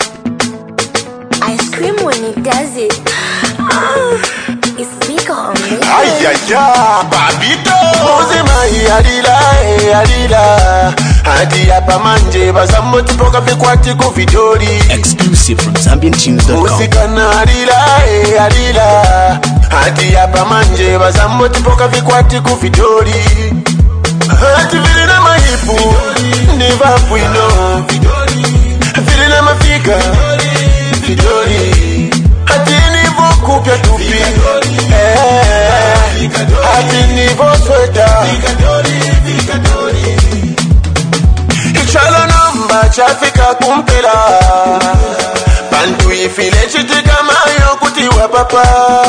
I scream when he does it. It's big on me. Ay, ay, ay, babito. Muzima yadila. Hadi hapa manje bazambo tipoka vikwati kuvidori. Exclusive from ZambianTunes.com. Musikana yadila. Hadi hapa manje bazambo tipoka vikwati kuvidori. Hadi vile na mahipu niva puino. Vile na mafika vidori. Hadi nivo kupya tupi. Hadi nivo sweta. Ichalo namba chafika kumpela. Bantu ifile chitika mayo kutiwa papa.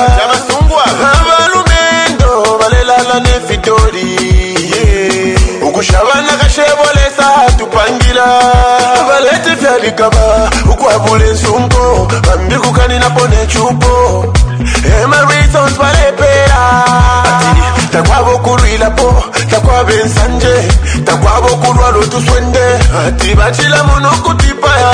Abalumendo balelala nefidori. Ukushabana kashebolesa tupangila. Balete fyalikaba ukwabule nsumpo. Bambiku kanina pone chupo. Ema reasons balepera. Takwabo kuruila po, takwabe nsanje. Takwabo kurwalo tuswende. Ati bachila muno kutipaya.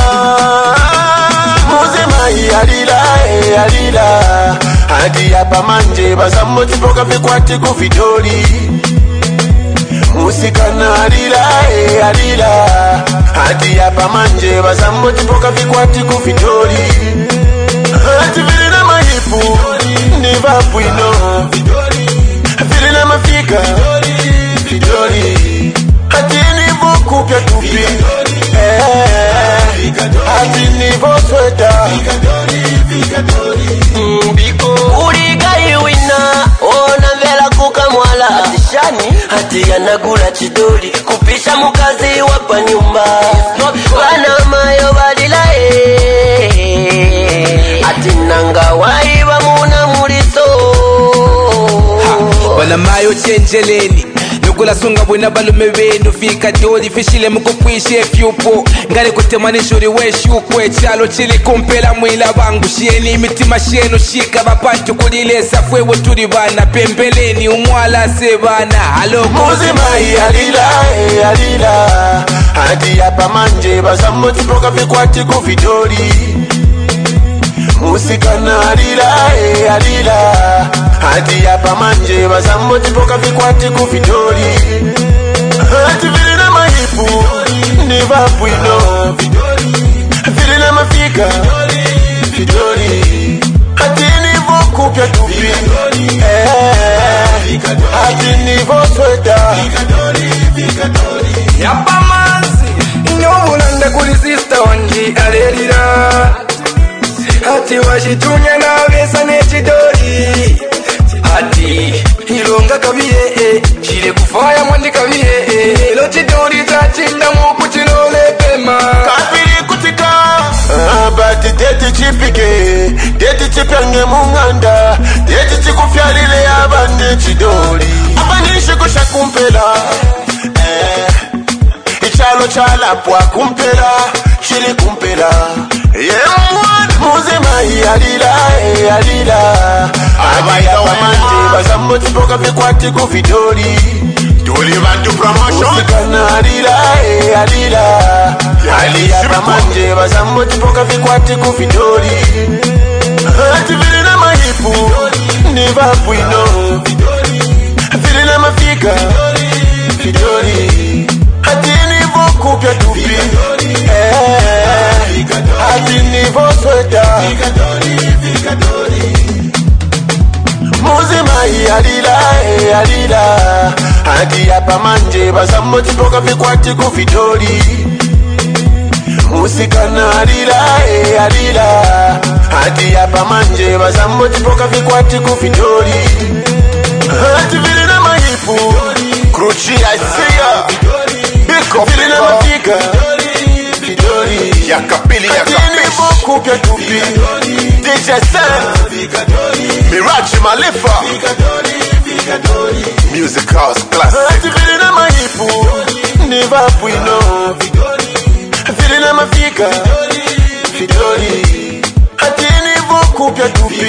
Muzima yadila. Hadi hapa manje bazambo tipoka vikwati kuvidori. Musikana yadila. Hadi hapa manje bazambo tipoka vikwati kuvidori. Hadi vile na mahipu niva puino. Vile na mafika vidori. Hadi nivo kupya tupi. Hadi nivo sweta. Biko Urigai wina ona vela kukamwala hati yanagula chidori kupisha mukazi wapa nyumba wana mayo badila hati nanga waiba muna muriso wana mayo chenjeleni Nukula sunga bwina balume benu fika doli fishile mukukwishe fyupo ngale kutemanishuri weshukwe chalo chili kumpela mwila bangu shieni imitima shenu shika bapantu kulilesa fwewe tuli bana pembeleni umwala sebana halo Muzima yadila. Hadi hapa manje bazambo tipoka vikwati kuvidori. Musikana yadila. Hadi hapa manje bazambo tipoka vikwati kuvidori. Hadi vile na mahipu niva puino. Vile na mafika vidori. Hadi nivo kupya tupi. Hadi nivo sweta. Yapa manzi Inyobulanda kuli sister wanji alelira. Hati washitumya na besa nechidori. Hati ilonga kabiye chile kufaya mwandi kabiye ilo chidori tachinda muku chilole pema Kafiri kutika Abati deti chipike. Deti chipyange munganda. Deti chikufyalile abande chidori. Abanishi kusha kumpela. Ichalo chala pwa kumpela. Chili kumpela. Muzima yadila. Abaya wamante bazambo tipoka vikwati kuvidori. Doli bantu promotion. Musikana yadila. Hadi hapa manje bazambo tipoka vikwati kuvidori. Hadi vile na mahipu niva puino. Vile na mafika vidori. Hadi nivo kupya tupi. Hadi nivo sweta. Muzima yadila. Hadi hapa manje bazambo tipoka vikwati kuvidori. Musikana yadila. Hadi hapa manje bazambo tipoka vikwati kuvidori. Hadi vile na mahipu Kruchi Isaiah Biko vile na mafika vidori. Yakapili Hadi nivo kupya tupi. DJ Sen Mirachi Malifa Music House Classic. Hadi vile na mahipu niva puino. Vile na mafika vidori. Hadi nivo kupya tupi.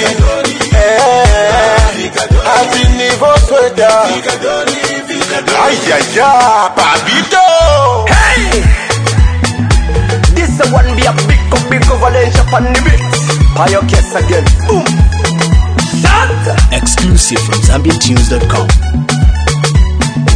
Hadi nivo sweta. Ay, ay, ay, babito. Hey! This one be a big up Avalanche up on the beat. Buy your case again. Boom. Shut. Exclusive from ZambianTunes.com.